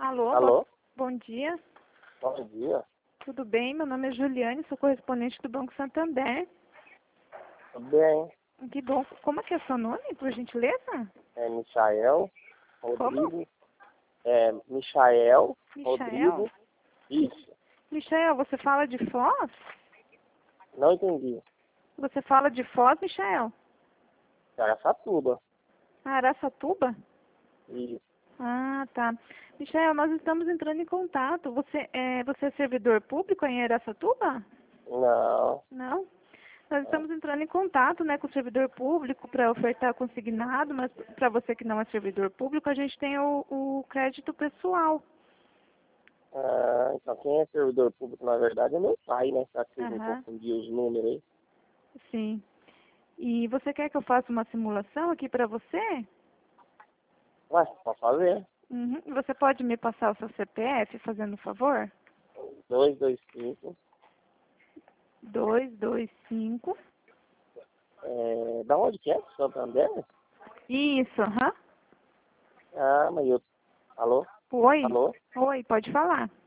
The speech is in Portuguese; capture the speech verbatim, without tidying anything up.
Alô, bo- Alô? bom dia. Bom dia. Tudo bem? Meu nome é Juliane, sou correspondente do Banco Santander. Tudo bem? Que bom. Como é que é seu nome, por gentileza? É Michael Como? Rodrigo. É Michael Michael? Rodrigo. Isso. Michael, você fala de Foz? Não entendi. Você fala de Foz, Michael? Araçatuba. Araçatuba? Isso. Ah, tá. Michael, nós estamos entrando em contato. Você é, você é servidor público em Araçatuba? Não. Não? Nós estamos entrando em contato, né, com o servidor público para ofertar consignado, mas para você que não é servidor público, a gente tem o, o crédito pessoal. Ah, então quem é servidor público, na verdade, é meu pai, né? Só que vocês não Aham, confundiram os números aí. sim. E você quer que eu faça uma simulação aqui para você? Ué, pode fazer. Uhum. Você pode me passar o seu C P F, fazendo um favor? Dois, dois, cinco. Dois, dois, cinco. É, da onde que é? Santander? Isso, aham. Ah, mas eu... Alô? Oi. Alô? Oi, pode falar.